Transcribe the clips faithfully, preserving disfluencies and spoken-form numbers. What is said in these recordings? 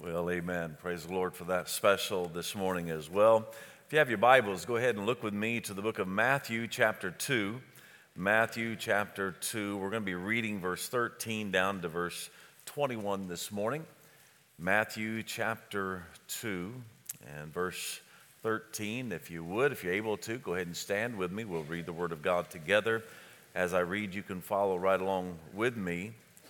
Well, amen. Praise the Lord for that special this morning as well. If you have your Bibles, go ahead and look with me to the book of Matthew chapter two. Matthew chapter two. We're going to be reading verse thirteen down to verse twenty-one this morning. Matthew chapter two and verse thirteen. If you would, if you're able to, go ahead and stand with me. We'll read the Word of God together. As I read, you can follow right along with me.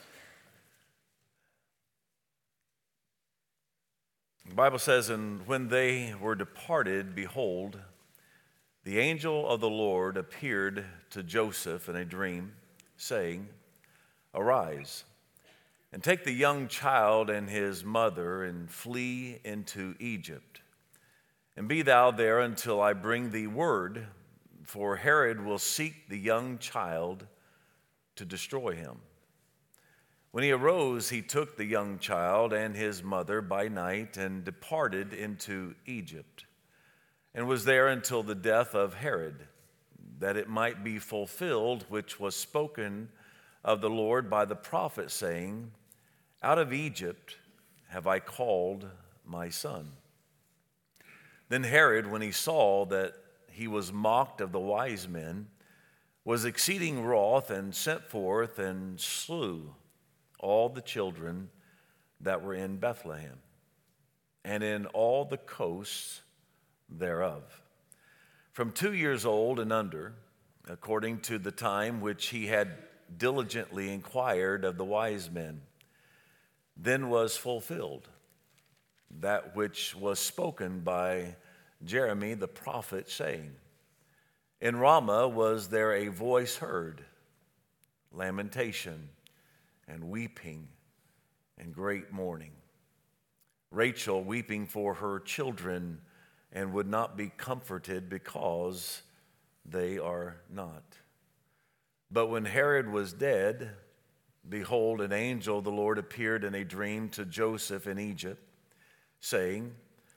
The Bible says, "And when they were departed, behold, the angel of the Lord appeared to Joseph in a dream, saying, Arise, and take the young child and his mother, and flee into Egypt. And be thou there until I bring thee word, for Herod will seek the young child to destroy him. When he arose, he took the young child and his mother by night and departed into Egypt, and was there until the death of Herod, that it might be fulfilled which was spoken of the Lord by the prophet, saying, Out of Egypt have I called my son. Then Herod, when he saw that he was mocked of the wise men, was exceeding wroth, and sent forth and slew all the children that were in Bethlehem, and in all the coasts thereof, from two years old and under, according to the time which he had diligently inquired of the wise men. Then was fulfilled that which was spoken by Jeremy the prophet, saying, In Ramah was there a voice heard, lamentation, and weeping, and great mourning. Rachel weeping for her children, and would not be comforted because they are not. But when Herod was dead, behold, an angel of the Lord appeared in a dream to Joseph in Egypt, saying,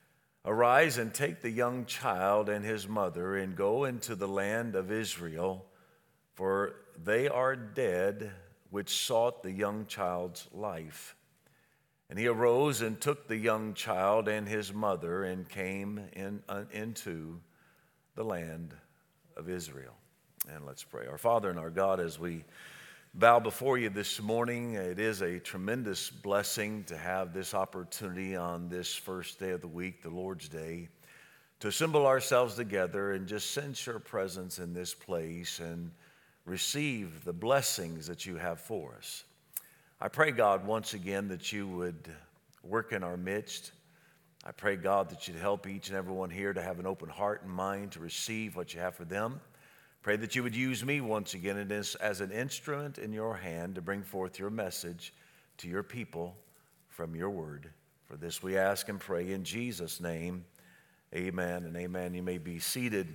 Arise and take the young child and his mother, and go into the land of Israel, for they are dead which sought the young child's life. And he arose and took the young child and his mother, and came in, uh, into the land of Israel." And let's pray. Our Father and our God, as we bow before you this morning, it is a tremendous blessing to have this opportunity on this first day of the week, the Lord's Day, to assemble ourselves together and just sense your presence in this place and receive the blessings that you have for us. I pray, God, once again that you would work in our midst. I pray, God, that you'd help each and everyone here to have an open heart and mind to receive what you have for them. Pray that you would use me once again as, as an instrument in your hand to bring forth your message to your people from your word. For this we ask and pray in Jesus' name. Amen and amen. You may be seated.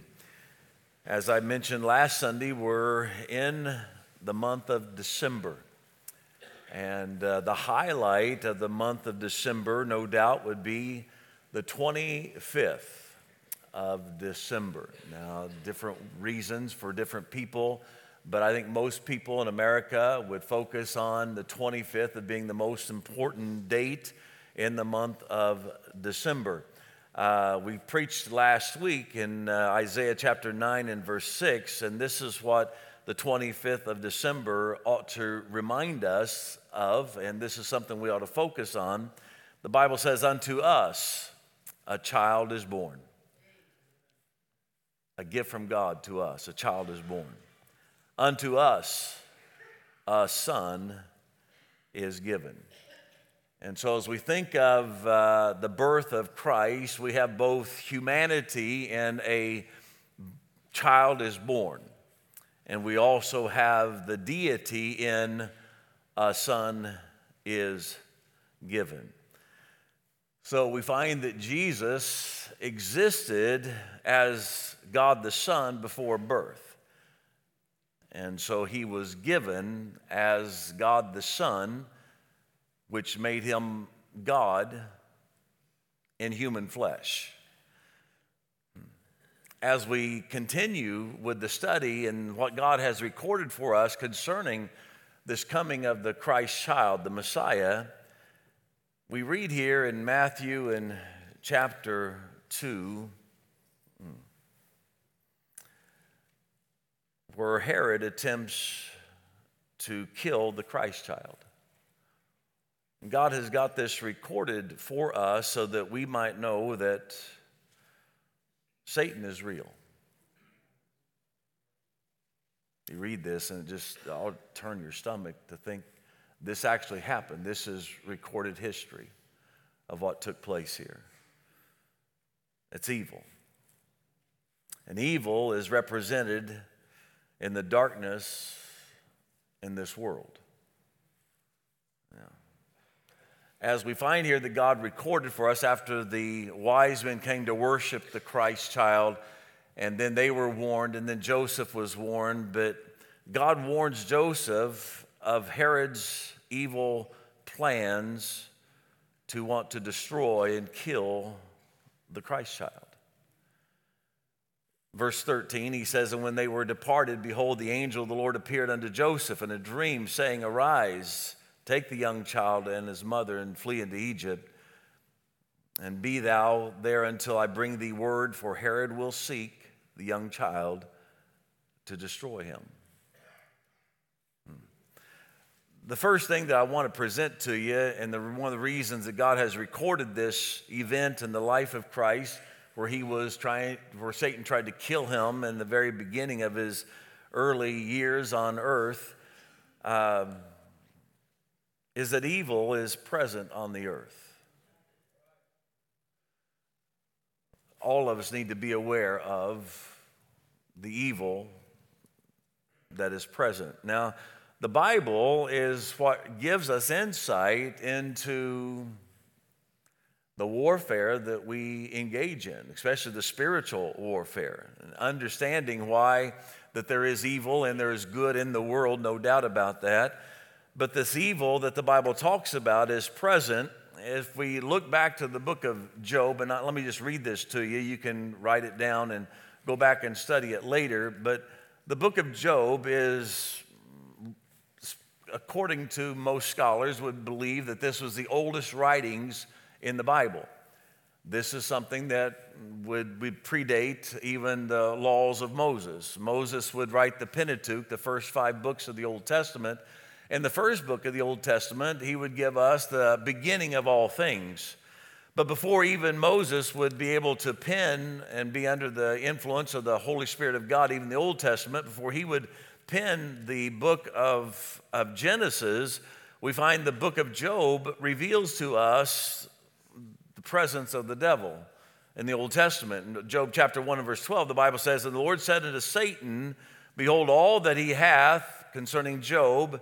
As I mentioned last Sunday, we're in the month of December. And uh, the highlight of the month of December, no doubt, would be the twenty-fifth of December. Now, different reasons for different people, but I think most people in America would focus on the twenty-fifth as being the most important date in the month of December. Uh, we preached last week in uh, Isaiah chapter nine and verse six, and this is what the twenty-fifth of December ought to remind us of, and this is something we ought to focus on. The Bible says, Unto us a child is born. A gift from God to us, a child is born. Unto us a son is given. And so as we think of uh, the birth of Christ, we have both humanity and a child is born. And we also have the deity in a son is given. So we find that Jesus existed as God the Son before birth. And so he was given as God the Son, which made him God in human flesh. As we continue with the study and what God has recorded for us concerning this coming of the Christ child, the Messiah, We read here in Matthew in chapter two, where Herod attempts to kill the Christ child. God has got this recorded for us so that we might know that Satan is real. You read this and it just, I'll turn your stomach to think this actually happened. This is recorded history of what took place here. It's evil. And evil is represented in the darkness in this world. Yeah. As we find here that God recorded for us after the wise men came to worship the Christ child, and then they were warned, and then Joseph was warned, but God warns Joseph of Herod's evil plans to want to destroy and kill the Christ child. Verse thirteen, he says, "And when they were departed, behold, the angel of the Lord appeared unto Joseph in a dream, saying, Arise, take the young child and his mother, and flee into Egypt, and be thou there until I bring thee word, for Herod will seek the young child to destroy him." The first thing that I want to present to you, and the, one of the reasons that God has recorded this event in the life of Christ, where he was trying, where Satan tried to kill him in the very beginning of his early years on earth, um, is that evil is present on the earth. All of us need to be aware of the evil that is present. Now, the Bible is what gives us insight into the warfare that we engage in, especially the spiritual warfare, and understanding why that there is evil and there is good in the world, no doubt about that. But this evil that the Bible talks about is present. If we look back to the book of Job, and let me just read this to you. You can write it down and go back and study it later. But the book of Job is, according to most scholars, would believe that this was the oldest writings in the Bible. This is something that would, would predate even the laws of Moses. Moses would write the Pentateuch, the first five books of the Old Testament. In the first book of the Old Testament, he would give us the beginning of all things. But before even Moses would be able to pen and be under the influence of the Holy Spirit of God, even the Old Testament, before he would pen the book of, of Genesis, we find the book of Job reveals to us the presence of the devil in the Old Testament. In Job chapter one and verse twelve, the Bible says, "And the Lord said unto Satan, Behold, all that he hath concerning Job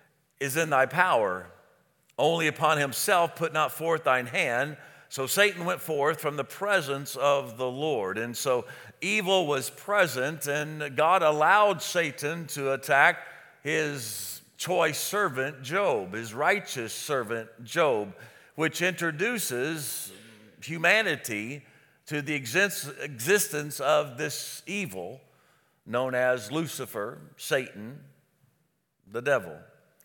is in thy power. Only upon himself put not forth thine hand." So Satan went forth from the presence of the Lord. And so evil was present, and God allowed Satan to attack his choice servant Job, his righteous servant Job, which introduces humanity to the exist- existence of this evil known as Lucifer, Satan, the devil.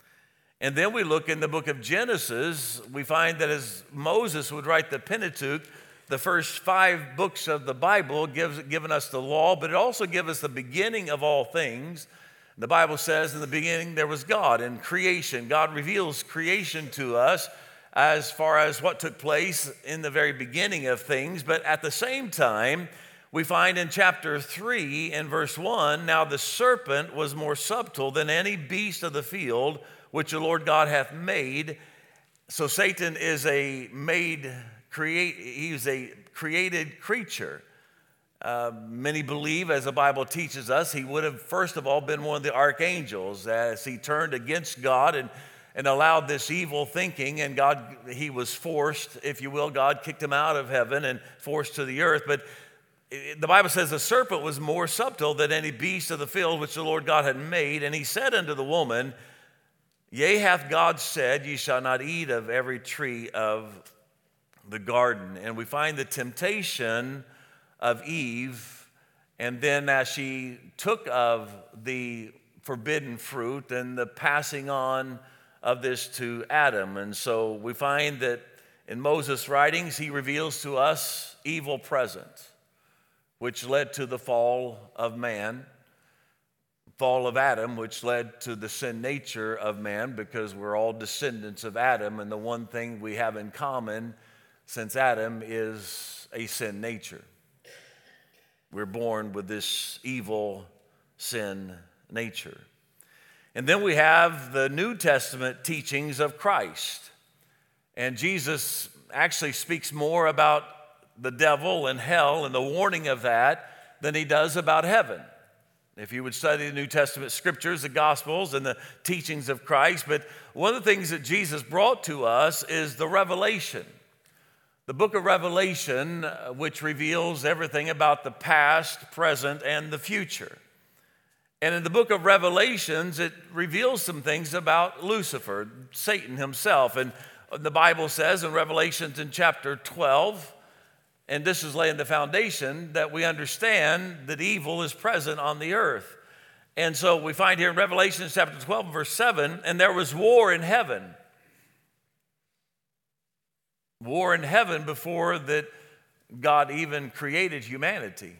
And then we look in the book of Genesis, we find that as Moses would write the Pentateuch, the first five books of the Bible gives given us the law, but it also gives us the beginning of all things. The Bible says in the beginning there was God and creation. God reveals creation to us as far as what took place in the very beginning of things. But at the same time, we find in chapter three in verse one, "Now the serpent was more subtle than any beast of the field which the Lord God hath made." So Satan is a made, create, he's a created creature. Uh, many believe, as the Bible teaches us, he would have first of all been one of the archangels as he turned against God and, and allowed this evil thinking, and God, he was forced, if you will, God kicked him out of heaven and forced to the earth. But the Bible says the serpent was more subtle than any beast of the field which the Lord God had made, and he said unto the woman, Yea, hath God said, Ye shall not eat of every tree of the garden. And we find the temptation of Eve, and then as she took of the forbidden fruit and the passing on of this to Adam. And so we find that In Moses' writings, he reveals to us evil present, which led to the fall of man, fall of Adam, which led to the sin nature of man, because we're all descendants of Adam, and the one thing we have in common since Adam is a sin nature. We're born with this evil sin nature. And then we have the New Testament teachings of Christ. And Jesus actually speaks more about the devil and hell and the warning of that than he does about heaven. If you would study the New Testament scriptures, the Gospels, and the teachings of Christ. But one of the things that Jesus brought to us is the revelation. The book of Revelation, which reveals everything about the past, present, and the future. And in the book of Revelations, it reveals some things about Lucifer, Satan himself. And the Bible says in Revelations in chapter twelve, and this is laying the foundation, that we understand that evil is present on the earth. And so we find here in Revelation chapter twelve, verse seven, and there was war in heaven. War in heaven before that God even created humanity.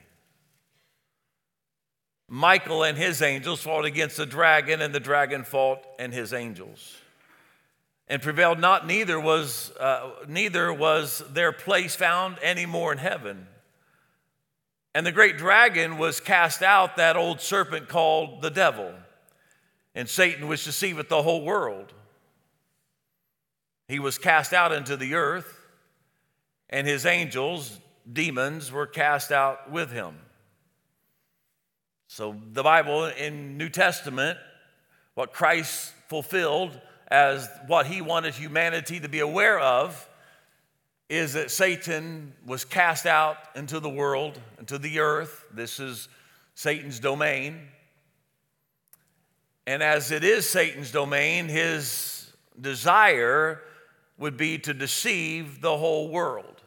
Michael and his angels fought against the dragon, and the dragon fought and his angels. And prevailed not, neither was, uh, neither was their place found any more in heaven. And the great dragon was cast out, that old serpent called the devil, and Satan, which deceiveth the whole world. He was cast out into the earth, and his angels, demons, were cast out with him. So the Bible in New Testament, what Christ fulfilled as what he wanted humanity to be aware of, is that Satan was cast out into the world, into the earth. This is Satan's domain. And as it is Satan's domain, his desire would be to deceive the whole world.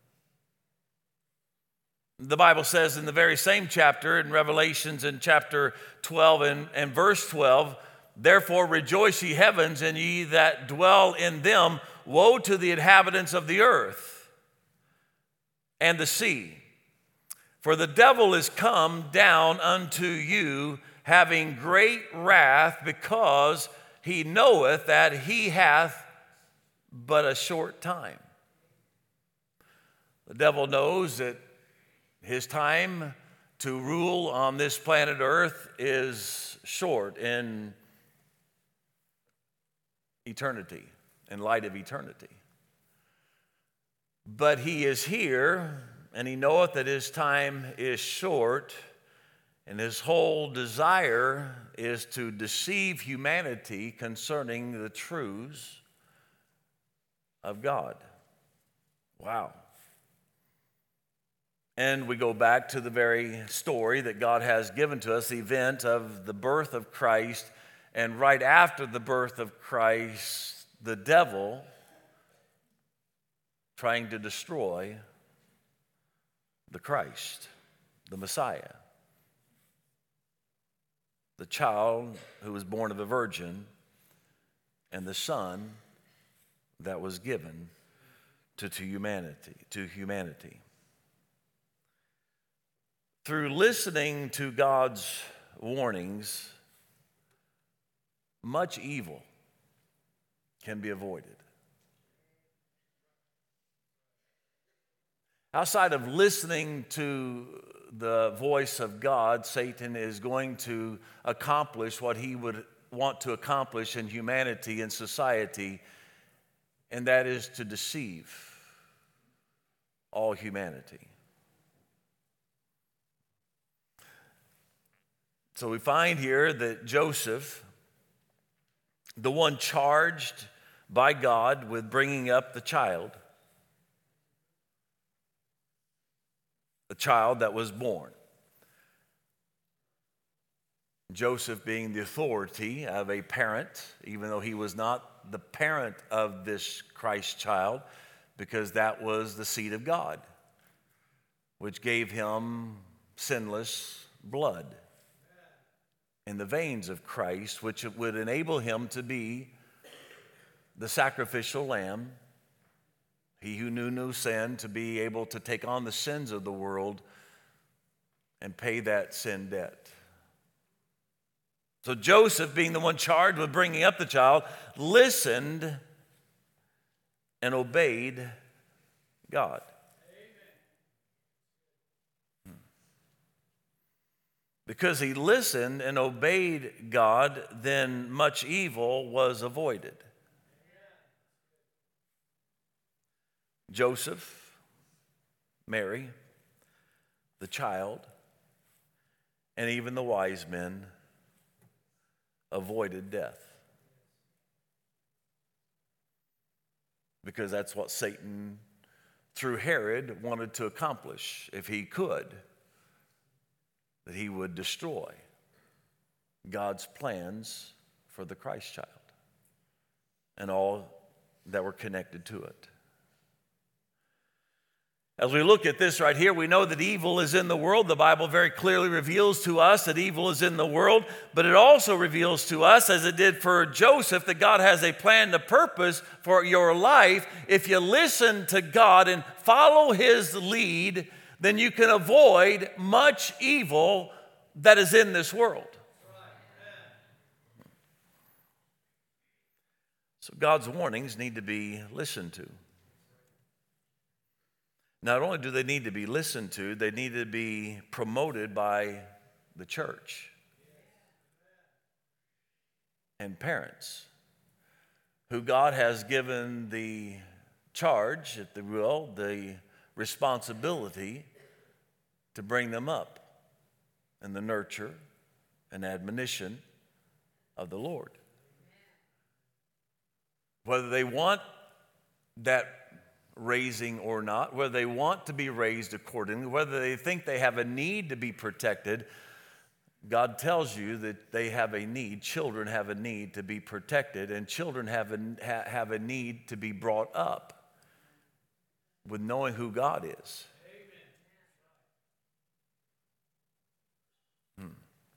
The Bible says in the very same chapter, in Revelations in chapter twelve and, and verse twelve, therefore rejoice ye heavens, and ye that dwell in them. Woe to the inhabitants of the earth and the sea. For the devil is come down unto you, having great wrath, because he knoweth that he hath but a short time. The devil knows that his time to rule on this planet Earth is short in eternity, in light of eternity. But he is here, and he knoweth that his time is short, and his whole desire is to deceive humanity concerning the truths of God. Wow. And we go back to the very story that God has given to us, the event of the birth of Christ. And right after the birth of Christ, the devil trying to destroy the Christ, the Messiah, the child who was born of a virgin, and the Son that was given to, to humanity, to humanity. Through listening to God's warnings, much evil can be avoided. Outside of listening to the voice of God, Satan is going to accomplish what he would want to accomplish in humanity and society, and that is to deceive all humanity. So we find here that Joseph, the one charged by God with bringing up the child, the child that was born, Joseph being the authority of a parent, even though he was not the parent of this Christ child, because that was the seed of God, which gave him sinless blood in the veins of Christ, which would enable him to be the sacrificial lamb. He who knew no sin, to be able to take on the sins of the world and pay that sin debt. So Joseph, being the one charged with bringing up the child, listened and obeyed God. Amen. Because he listened and obeyed God, then much evil was avoided. Joseph, Mary, the child, and even the wise men avoided death. Because that's what Satan, through Herod, wanted to accomplish, if he could, that he would destroy God's plans for the Christ child and all that were connected to it. As we look at this right here, we know that evil is in the world. The Bible very clearly reveals to us that evil is in the world, but it also reveals to us, as it did for Joseph, that God has a plan and a purpose for your life. If you listen to God and follow his lead, then you can avoid much evil that is in this world. So God's warnings need to be listened to. Not only do they need to be listened to, they need to be promoted by the church and parents who God has given the charge, if they will, the responsibility to bring them up in the nurture and admonition of the Lord. Whether they want that raising or not, whether they want to be raised accordingly, whether they think they have a need to be protected, God tells you that they have a need, children have a need to be protected, and children have a, ha, have a need to be brought up with knowing who God is. Hmm.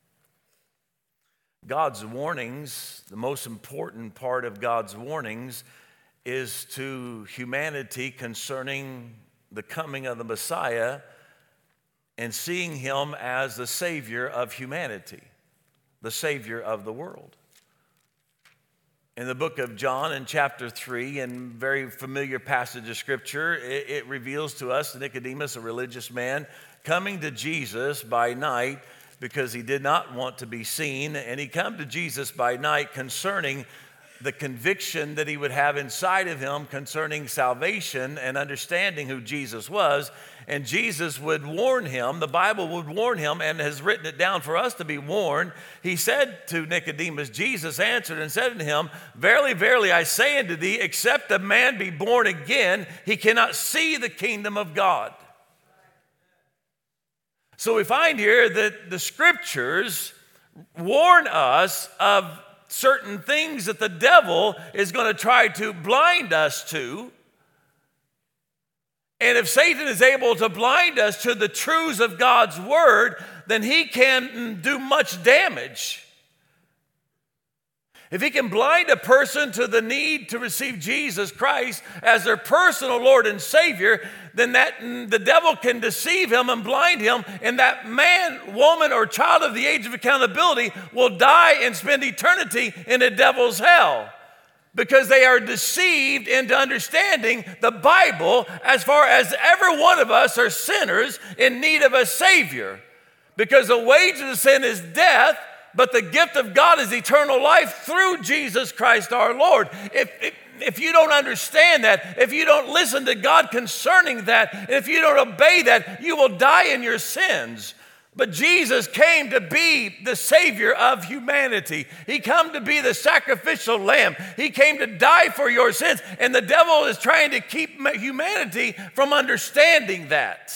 God's warnings, the most important part of God's warnings is to humanity concerning the coming of the Messiah and seeing him as the Savior of humanity, the Savior of the world. In the book of John, in chapter three, and very familiar passage of Scripture, it, it reveals to us Nicodemus, a religious man, coming to Jesus by night because he did not want to be seen, and he come to Jesus by night concerning the conviction that he would have inside of him concerning salvation and understanding who Jesus was. And Jesus would warn him, the Bible would warn him, and has written it down for us to be warned. He said to Nicodemus, Jesus answered and said unto him, Verily, verily, I say unto thee, except a man be born again, he cannot see the kingdom of God. So we find here that the Scriptures warn us of certain things that the devil is going to try to blind us to. And if Satan is able to blind us to the truths of God's word, then he can do much damage. If he can blind a person to the need to receive Jesus Christ as their personal Lord and Savior, then that the devil can deceive him and blind him, and that man, woman, or child of the age of accountability will die and spend eternity in a devil's hell because they are deceived into understanding the Bible as far as every one of us are sinners in need of a Savior. Because the wage of the sin is death, but the gift of God is eternal life through Jesus Christ our Lord. If, if, if you don't understand that, if you don't listen to God concerning that, and if you don't obey that, you will die in your sins. But Jesus came to be the Savior of humanity. He came to be the sacrificial lamb. He came to die for your sins. And the devil is trying to keep humanity from understanding that.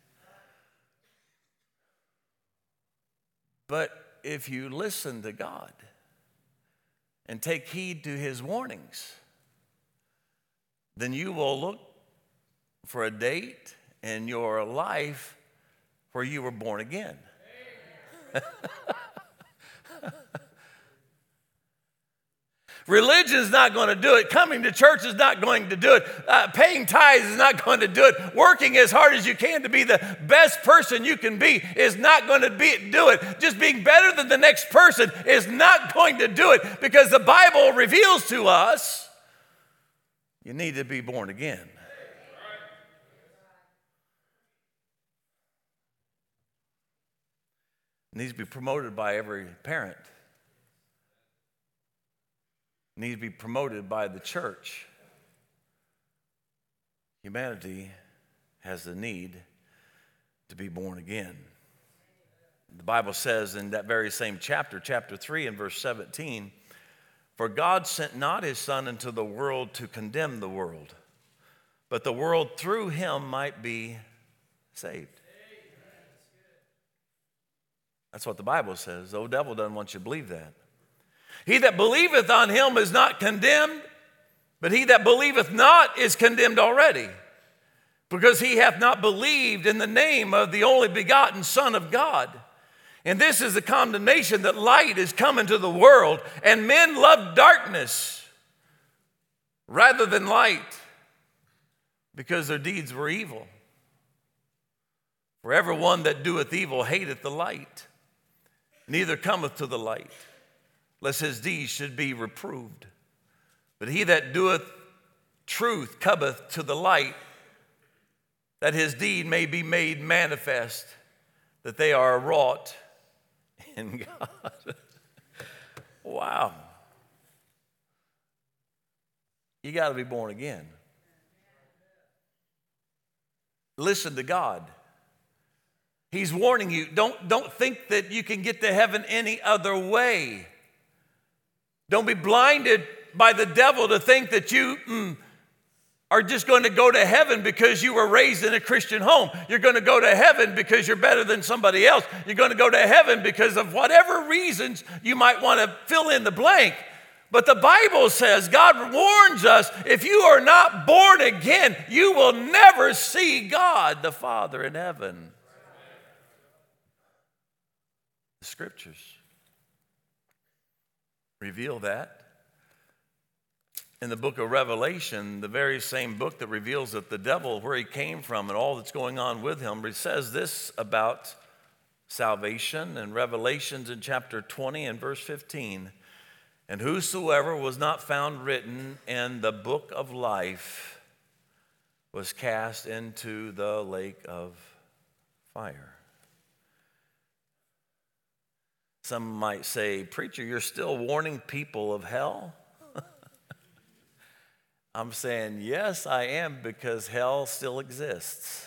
But if you listen to God and take heed to his warnings, then you will look for a date in your life where you were born again. Religion is not going to do it. Coming to church is not going to do it. Uh, paying tithes is not going to do it. Working as hard as you can to be the best person you can be is not going to be, do it. Just being better than the next person is not going to do it, because the Bible reveals to us you need to be born again. It needs to be promoted by every parent. It needs to be promoted by the church. Humanity has the need to be born again. The Bible says in that very same chapter, chapter three and verse seventeen, "For God sent not his Son into the world to condemn the world, but the world through him might be saved." That's what the Bible says. The old devil doesn't want you to believe that. "He that believeth on him is not condemned, but he that believeth not is condemned already, because he hath not believed in the name of the only begotten Son of God. And this is the condemnation, that light is come into the world, and men love darkness rather than light, because their deeds were evil. For every one that doeth evil hateth the light, neither cometh to the light, lest his deeds should be reproved. But he that doeth truth cometh to the light, that his deed may be made manifest, that they are wrought in God." Wow. You got to be born again. Listen to God. He's warning you. Don't, don't think that you can get to heaven any other way. Don't be blinded by the devil to think that you mm, are just going to go to heaven because you were raised in a Christian home. You're going to go to heaven because you're better than somebody else. You're going to go to heaven because of whatever reasons you might want to fill in the blank. But the Bible says, God warns us, if you are not born again, you will never see God the Father in heaven. The Scriptures reveal that. In the book of Revelation, the very same book that reveals that the devil, where he came from and all that's going on with him, it says this about salvation in Revelations in chapter twenty and verse fifteen. "And whosoever was not found written in the book of life was cast into the lake of fire." Some might say, "Preacher, you're still warning people of hell?" I'm saying, yes, I am, because hell still exists.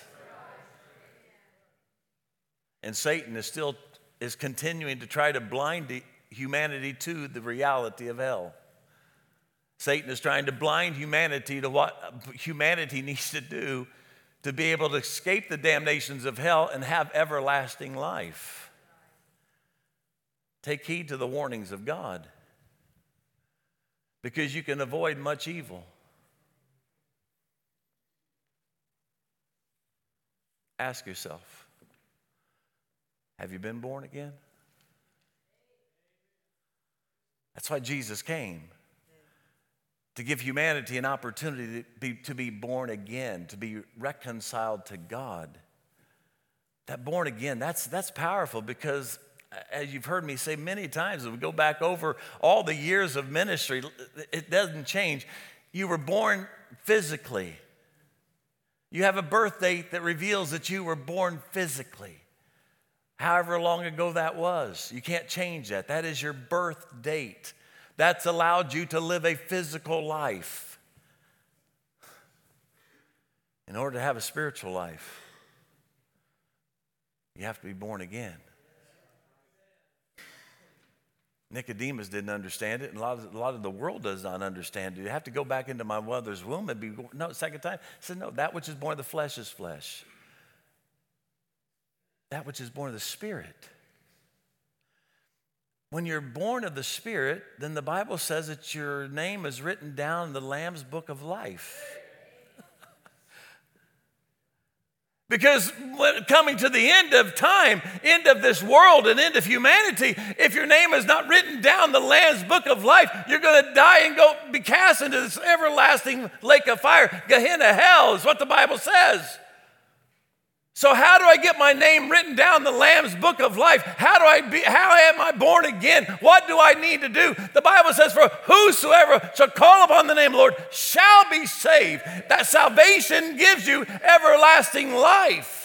And Satan is still is continuing to try to blind humanity to the reality of hell. Satan is trying to blind humanity to what humanity needs to do to be able to escape the damnations of hell and have everlasting life. Take heed to the warnings of God, because you can avoid much evil. Ask yourself, have you been born again? That's why Jesus came, to give humanity an opportunity to be, to be born again, to be reconciled to God. That born again, that's, that's powerful, because as you've heard me say many times, if we go back over all the years of ministry, it doesn't change. You were born physically. You have a birth date that reveals that you were born physically. However long ago that was, you can't change that. That is your birth date. That's allowed you to live a physical life. In order to have a spiritual life, you have to be born again. Nicodemus didn't understand it, and a lot of, a lot of the world does not understand it. You have to go back into my mother's womb and be, no, second time. He said, no, that which is born of the flesh is flesh. That which is born of the Spirit. When you're born of the Spirit, then the Bible says that your name is written down in the Lamb's book of life. Because when coming to the end of time, end of this world and end of humanity, if your name is not written down in the Lamb's book of life, you're going to die and go be cast into this everlasting lake of fire. Gehenna, hell is what the Bible says. So how do I get my name written down in the Lamb's book of life? How do I be, how am I born again? What do I need to do? The Bible says, for whosoever shall call upon the name of the Lord shall be saved. That salvation gives you everlasting life.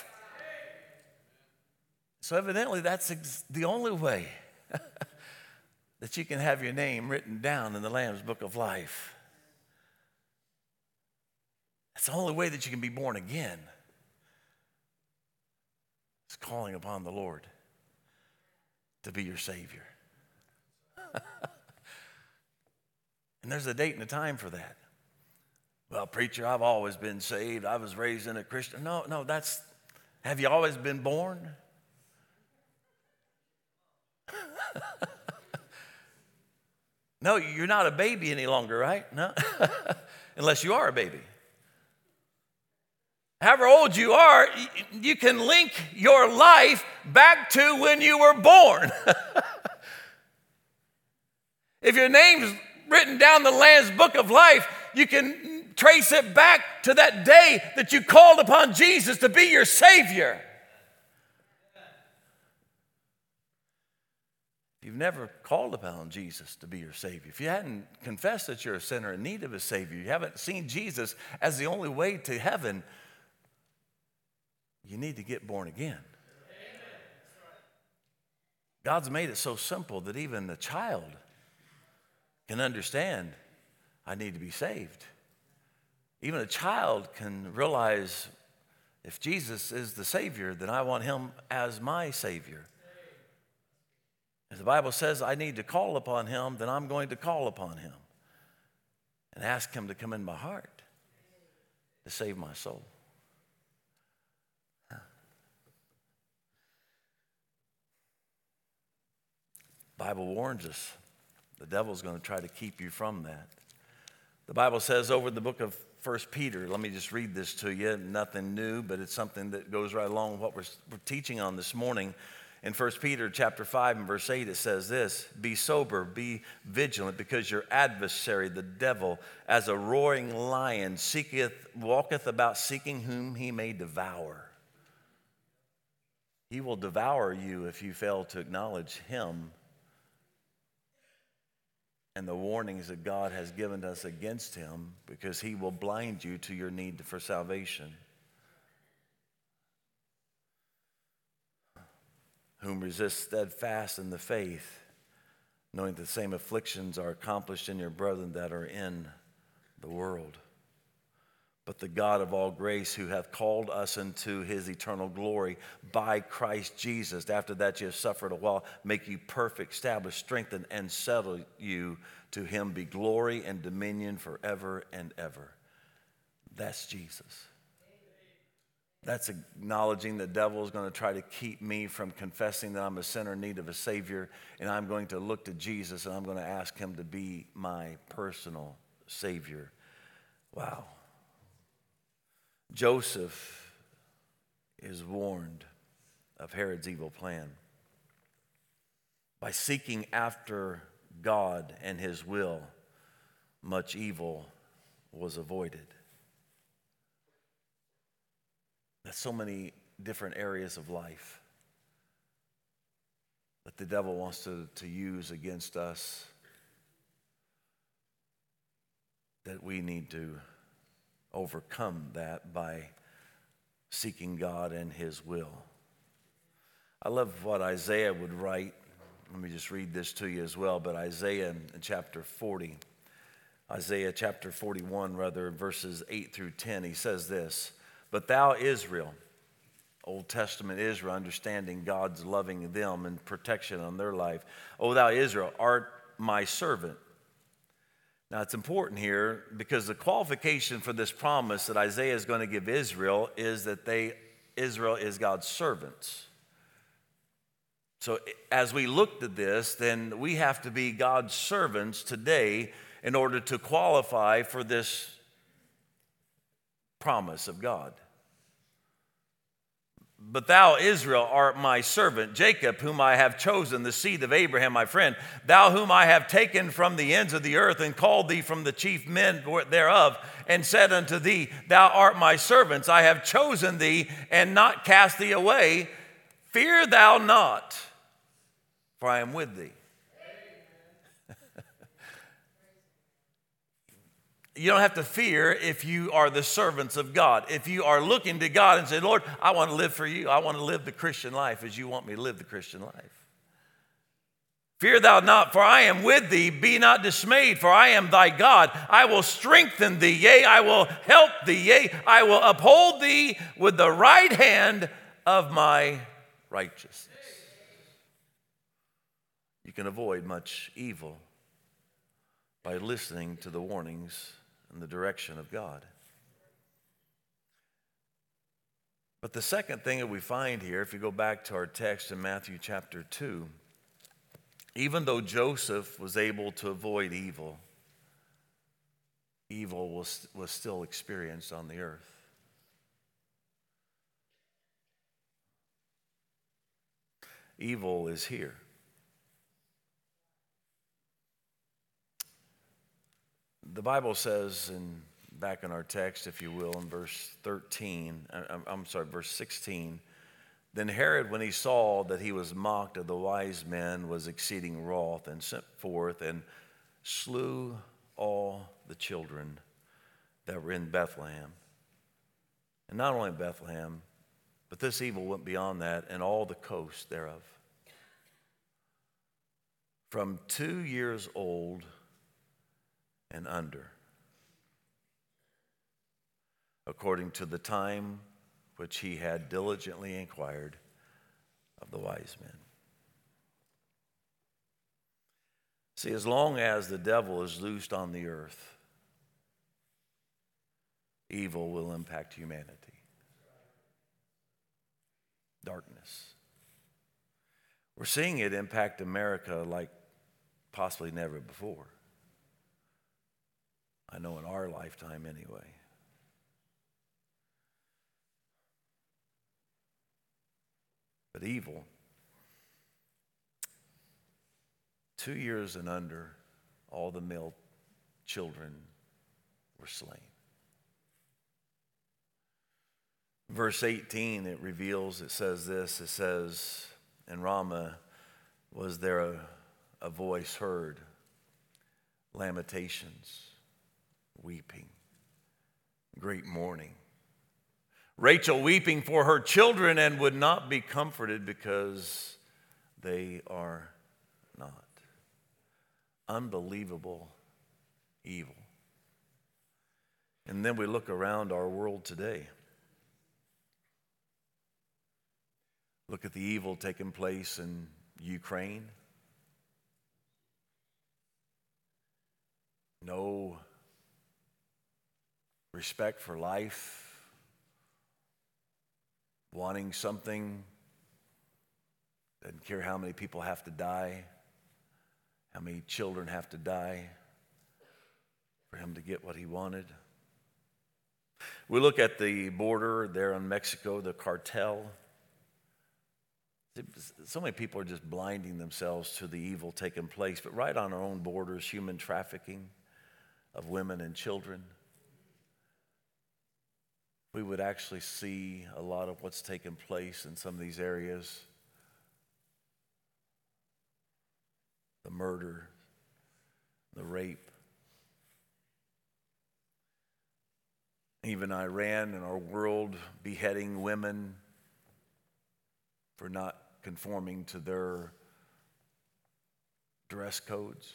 So evidently that's ex- the only way that you can have your name written down in the Lamb's book of life. That's the only way that you can be born again. It's calling upon the Lord to be your Savior. And there's a date and a time for that. Well, preacher, I've always been saved. I was raised in a Christian. No, no, that's, have you always been born? No, you're not a baby any longer, right? No, unless you are a baby. However old you are, you can link your life back to when you were born. If your name's written down in the Lamb's book of life, you can trace it back to that day that you called upon Jesus to be your Savior. If you've never called upon Jesus to be your Savior, if you hadn't confessed that you're a sinner in need of a Savior, you haven't seen Jesus as the only way to heaven, you need to get born again. God's made it so simple that even a child can understand, I need to be saved. Even a child can realize, if Jesus is the Savior, then I want him as my Savior. If the Bible says I need to call upon him, then I'm going to call upon him and ask him to come in my heart to save my soul. The Bible warns us the devil's going to try to keep you from that. The Bible says over in the book of First Peter, let me just read this to you, nothing new, but it's something that goes right along with what we're, we're teaching on this morning. In First Peter chapter five and verse eight, it says this, be sober, be vigilant, because your adversary, the devil, as a roaring lion, seeketh, walketh about seeking whom he may devour. He will devour you if you fail to acknowledge him and the warnings that God has given us against him, because he will blind you to your need for salvation. Whom resist steadfast in the faith, knowing that the same afflictions are accomplished in your brethren that are in the world. But the God of all grace, who hath called us into his eternal glory by Christ Jesus, after that you have suffered a while, make you perfect, establish, strengthen, and settle you. To him be glory and dominion forever and ever. That's Jesus. That's acknowledging the devil is going to try to keep me from confessing that I'm a sinner in need of a Savior, and I'm going to look to Jesus and I'm going to ask him to be my personal Savior. Wow. Joseph is warned of Herod's evil plan. By seeking after God and his will, much evil was avoided. That's so many different areas of life that the devil wants to, to use against us, that we need to overcome that by seeking God and his will. I love what Isaiah would write. Let me just read this to you as well. But Isaiah in chapter forty, Isaiah chapter forty-one, rather, verses eight through ten, he says this, but thou, Israel, Old Testament Israel, understanding God's loving them and protection on their life. O thou, Israel, art my servant. Now, it's important here because the qualification for this promise that Isaiah is going to give Israel is that they, Israel is God's servants. So as we looked at this, then we have to be God's servants today in order to qualify for this promise of God. But thou, Israel, art my servant, Jacob, whom I have chosen, the seed of Abraham, my friend. Thou whom I have taken from the ends of the earth and called thee from the chief men thereof, and said unto thee, thou art my servant. I have chosen thee and not cast thee away. Fear thou not, for I am with thee. You don't have to fear if you are the servants of God. If you are looking to God and say, Lord, I want to live for you. I want to live the Christian life as you want me to live the Christian life. Fear thou not, for I am with thee. Be not dismayed, for I am thy God. I will strengthen thee, yea, I will help thee, yea, I will uphold thee with the right hand of my righteousness. You can avoid much evil by listening to the warnings and the direction of God. But the second thing that we find here, if you go back to our text in Matthew chapter two, even though Joseph was able to avoid evil, evil was, was still experienced on the earth. Evil is here. The Bible says, in, back in our text, if you will, in verse thirteen, I'm sorry, verse sixteen, then Herod, when he saw that he was mocked of the wise men, was exceeding wroth, and sent forth and slew all the children that were in Bethlehem. And not only Bethlehem, but this evil went beyond that, and all the coast thereof. From two years old and under, according to the time which he had diligently inquired of the wise men. See, as long as the devil is loosed on the earth, evil will impact humanity. Darkness. We're seeing it impact America like possibly never before. I know in our lifetime anyway. But evil, two years and under, all the male children were slain. Verse eighteen, it reveals, it says this, it says, in Ramah was there a, a voice heard, lamentations, weeping, great mourning. Rachel weeping for her children and would not be comforted because they are not. Unbelievable evil. And then we look around our world today. Look at the evil taking place in Ukraine. No respect for life. Wanting something, doesn't care how many people have to die, how many children have to die for him to get what he wanted. We look at the border there in Mexico, the cartel. So many people are just blinding themselves to the evil taking place, but right on our own borders, human trafficking of women and children. We would actually see a lot of what's taking place in some of these areas. The murder, the rape. Even Iran and our world beheading women for not conforming to their dress codes.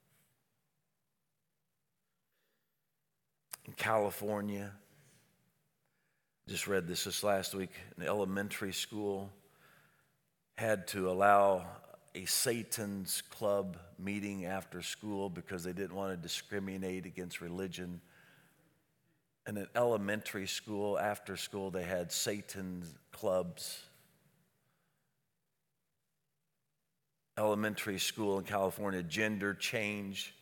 In California, just read this this last week, an elementary school had to allow a Satan's club meeting after school because they didn't want to discriminate against religion. In an elementary school, after school, they had Satan's clubs. Elementary school in California, gender change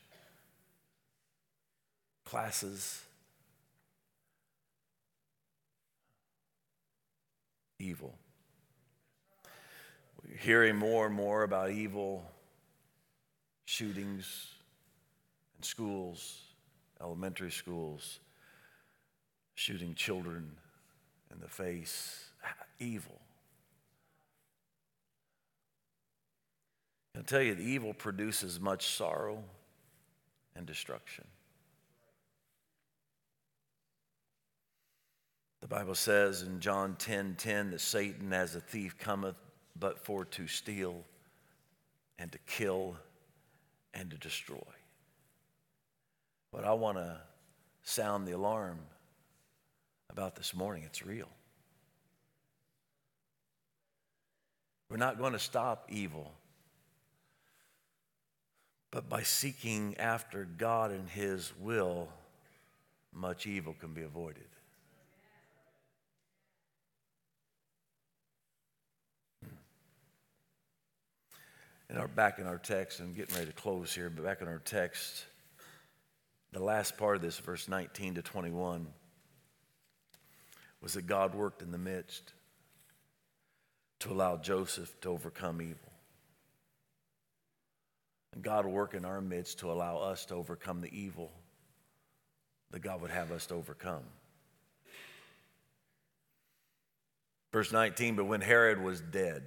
classes. Evil. We're hearing more and more about evil shootings in schools, elementary schools, shooting children in the face. Evil. I'll tell you, the evil produces much sorrow and destruction. The Bible says in John ten ten that Satan as a thief cometh but for to steal and to kill and to destroy. But I want to sound the alarm about this morning. It's real. We're not going to stop evil, but by seeking after God and His will, much evil can be avoided. In our, back in our text, I'm getting ready to close here, but back in our text, the last part of this, verse nineteen to twenty-one, was that God worked in the midst to allow Joseph to overcome evil. And God will work in our midst to allow us to overcome the evil that God would have us to overcome. Verse nineteen, but when Herod was dead,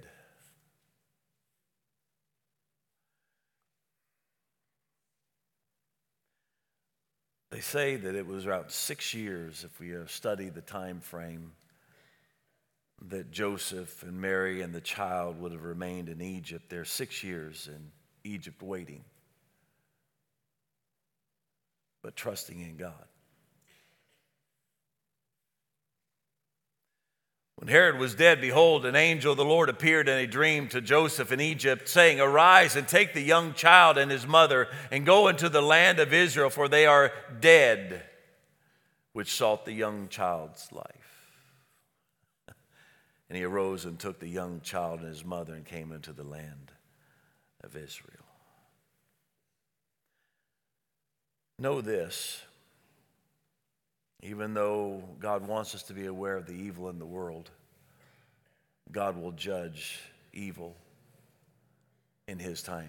they say that it was around six years, if we study the time frame, that Joseph and Mary and the child would have remained in Egypt. They're six years in Egypt waiting, but trusting in God. When Herod was dead, behold, an angel of the Lord appeared in a dream to Joseph in Egypt, saying, arise and take the young child and his mother and go into the land of Israel, for they are dead, which sought the young child's life. And he arose and took the young child and his mother and came into the land of Israel. Know this, even though God wants us to be aware of the evil in the world, God will judge evil in His time.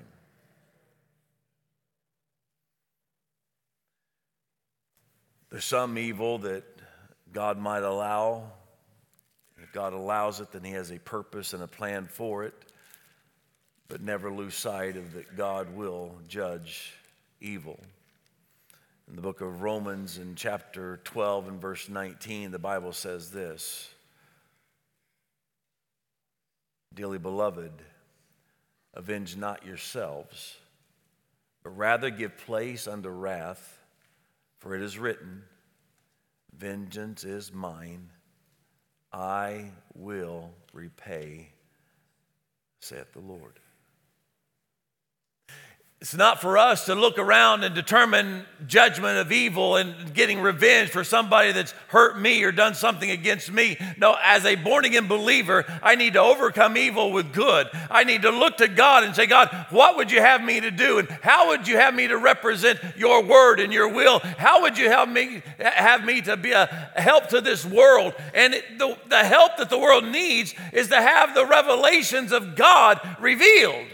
There's some evil that God might allow. If God allows it, then He has a purpose and a plan for it. But never lose sight of that God will judge evil. In the book of Romans, in chapter twelve and verse nineteen, the Bible says this, dearly beloved, avenge not yourselves, but rather give place unto wrath, for it is written, vengeance is mine, I will repay, saith the Lord. It's not for us to look around and determine judgment of evil and getting revenge for somebody that's hurt me or done something against me. No, as a born-again believer, I need to overcome evil with good. I need to look to God and say, God, what would you have me to do? And how would you have me to represent your word and your will? How would you have me, have me to be a help to this world? And it, the, the help that the world needs is to have the revelations of God revealed.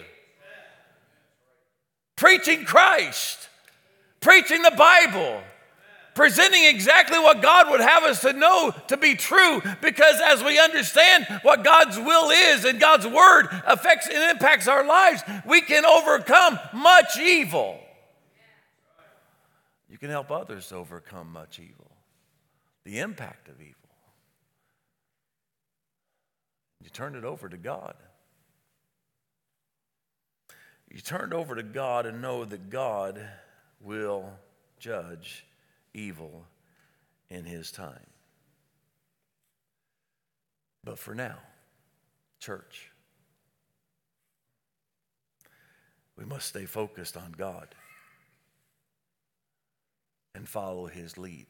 Preaching Christ, preaching the Bible, presenting exactly what God would have us to know to be true, because as we understand what God's will is and God's word affects and impacts our lives, we can overcome much evil. You can help others to overcome much evil, the impact of evil. You turn it over to God. You turn it over to God and know that God will judge evil in His time. But for now, church, we must stay focused on God and follow His lead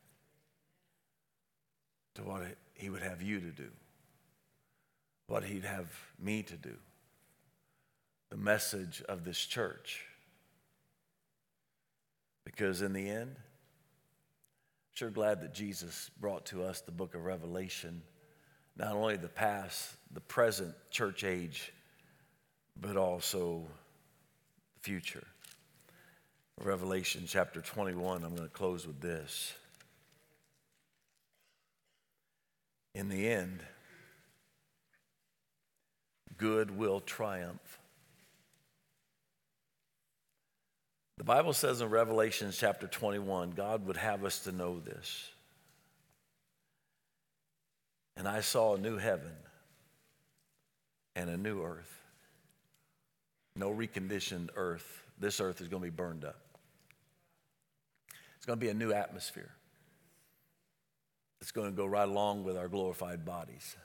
to what He would have you to do, what He'd have me to do. The message of this church. Because in the end, I'm sure glad that Jesus brought to us the book of Revelation, not only the past, the present church age but also the future. Revelation chapter twenty-one, I'm going to close with this. In the end, good will triumph. The Bible says in Revelation chapter twenty-one, God would have us to know this. And I saw a new heaven and a new earth. No reconditioned earth. This earth is going to be burned up. It's going to be a new atmosphere. It's going to go right along with our glorified bodies.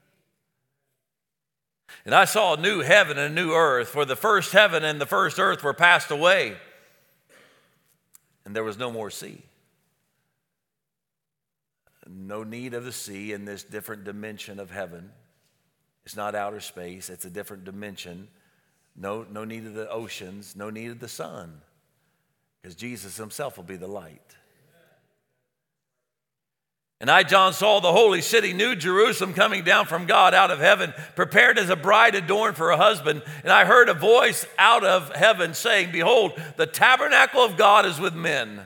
And I saw a new heaven and a new earth, for the first heaven and the first earth were passed away, and there was no more sea. No need of the sea in this different dimension of heaven. It's not outer space, it's a different dimension. No, no need of the oceans, no need of the sun, because Jesus himself will be the light. And I, John, saw the holy city, New Jerusalem, coming down from God out of heaven, prepared as a bride adorned for a husband. And I heard a voice out of heaven saying, behold, the tabernacle of God is with men.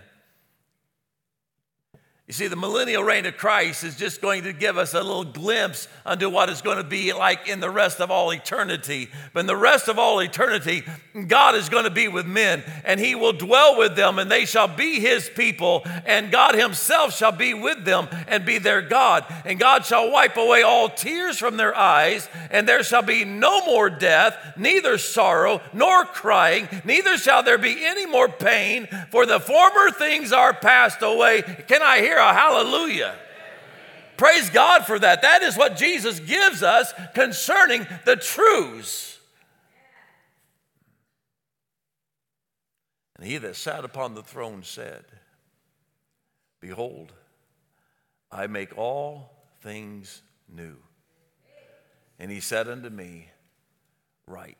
You see, the millennial reign of Christ is just going to give us a little glimpse into what it's going to be like in the rest of all eternity. But in the rest of all eternity, God is going to be with men, and he will dwell with them, and they shall be his people, and God himself shall be with them and be their God. And God shall wipe away all tears from their eyes, and there shall be no more death, neither sorrow nor crying, neither shall there be any more pain, for the former things are passed away. Can I hear a hallelujah? Praise God for that. That is what Jesus gives us concerning the truths. And he that sat upon the throne said, behold, I make all things new. And he said unto me, write.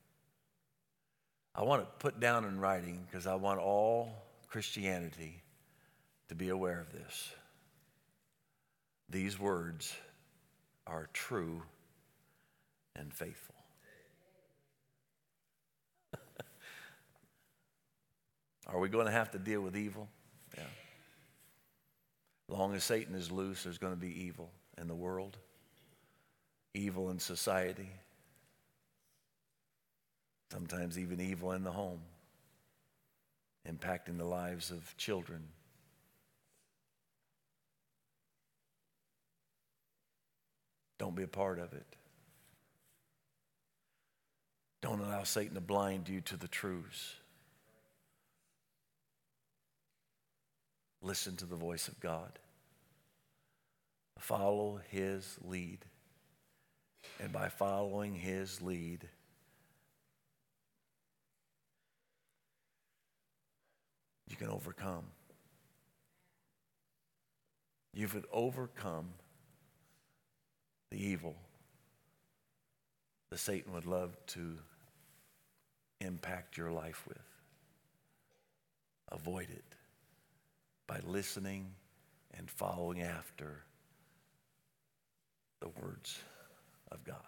I want to put down in writing, because I want all Christianity to be aware of this. These words are true and faithful. Are we going to have to deal with evil? Yeah. Long as Satan is loose, there's going to be evil in the world, evil in society, sometimes even evil in the home, impacting the lives of children. Don't be a part of it. Don't allow Satan to blind you to the truths. Listen to the voice of God. Follow his lead. And by following his lead, you can overcome. You would overcome the evil that Satan would love to impact your life with. Avoid it by listening and following after the words of God.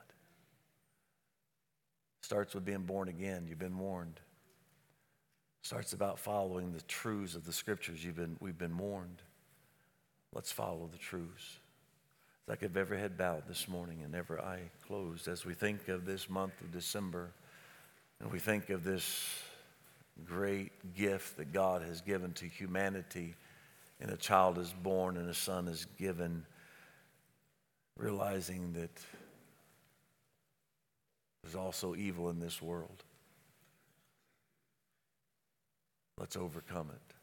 Starts with being born again. You've been warned. Starts about following the truths of the scriptures. You've been, we've been warned. Let's follow the truths. It's like if every head bowed this morning and every eye closed as we think of this month of December, and we think of this great gift that God has given to humanity, and a child is born and a son is given, realizing that there's also evil in this world. Let's overcome it.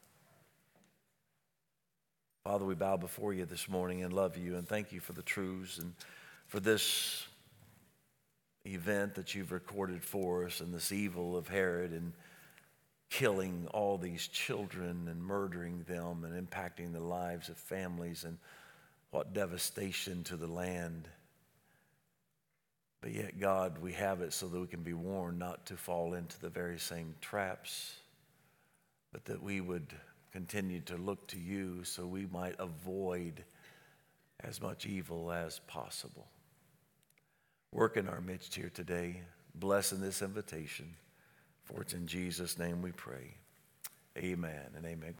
Father, we bow before you this morning and love you and thank you for the truths and for this event that you've recorded for us, and this evil of Herod and killing all these children and murdering them and impacting the lives of families, and what devastation to the land. But yet, God, we have it so that we can be warned not to fall into the very same traps, but that we would continue to look to you so we might avoid as much evil as possible. Work in our midst here today. blessing this invitation. For it's in Jesus' name we pray. Amen and amen.